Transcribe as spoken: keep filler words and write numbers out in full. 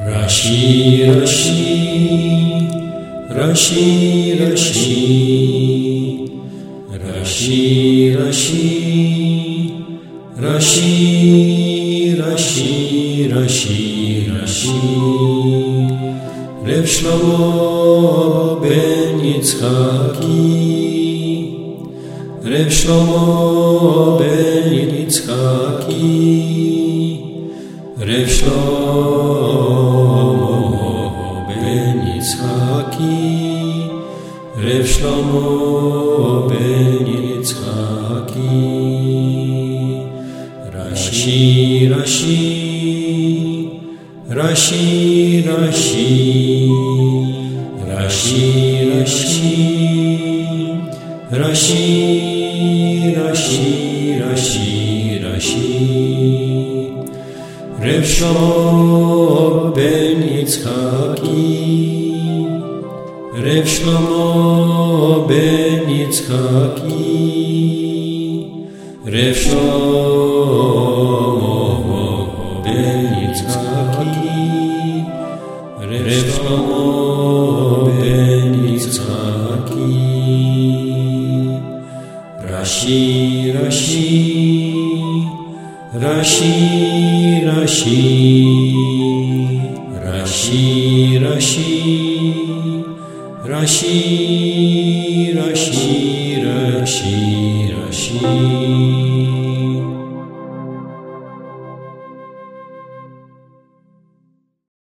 Rashi, Rashi, Rashi, Rashi, Rashi, Rashi, Rashi, Rashi, Rashi, Rashi, Reb Shlomo ben Yitzchaki, Reb Shlomo ben Yitzchaki, Reb Shlomo ben Yitzchaki, Reb Shlomo ben Yitzchaki, Rashi, Rashi, Rashi, Rashi, Rashi, Rashi, Rashi, Rashi, Rashi, Rashi, Reb Shlomo ben Yitzchaki, Reb Shlomo ben Yitzchaki, Reb Shlomo ben Yitzchaki, Reb Shlomo ben Yitzchaki, Rashi, Rashi, Rashi, Rashi, Rashi, Rashi, Rashi, Rashi, Rashi, Rashi.